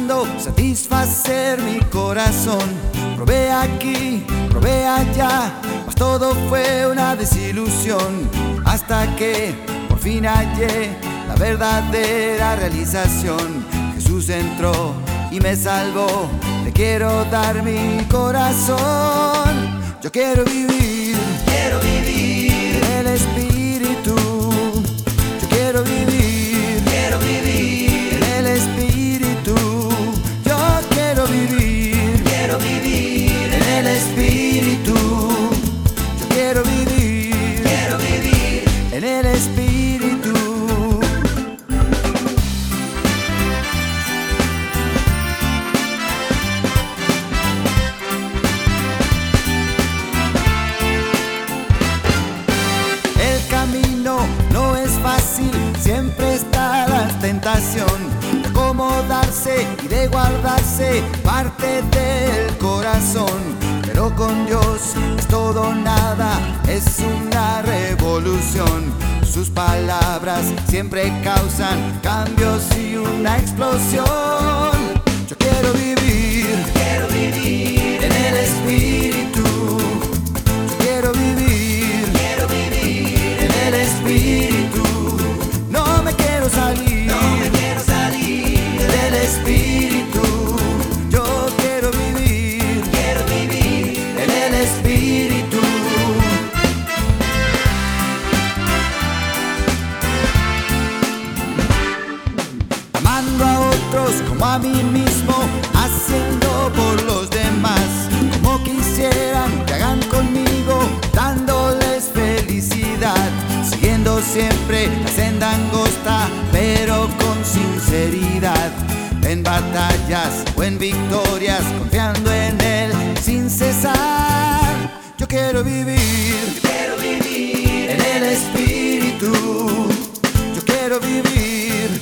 buscando satisfacer mi corazón. Probé aquí, probé allá, mas todo fue una desilusión. Hasta que por fin hallé la verdadera realización. Jesús entró y me salvó. Le quiero dar mi corazón. Yo quiero vivir en el Espíritu. Yo quiero vivir en el Espíritu. Yo quiero vivir en el Espíritu. Yo quiero vivir en el Espíritu. No es fácil, siempre está la tentación de acomodarse y de guardarse parte del corazón. Pero con Dios es todo o nada, es una revolución. Sus palabras siempre causan cambios y una explosión. Yo quiero vivir en el Espíritu. Yo quiero vivir en el Espíritu. No me quiero salir del Espíritu. Yo quiero vivir en el Espíritu. Amando a otros como a mí mismo, haciendo por los demás como quisieran que hagan conmigo, dándoles felicidad, siguiendo siempre la senda angosta, pero con sinceridad. En batallas o en victorias, confiando en Él sin cesar. Yo quiero vivir en el Espíritu. Yo quiero vivir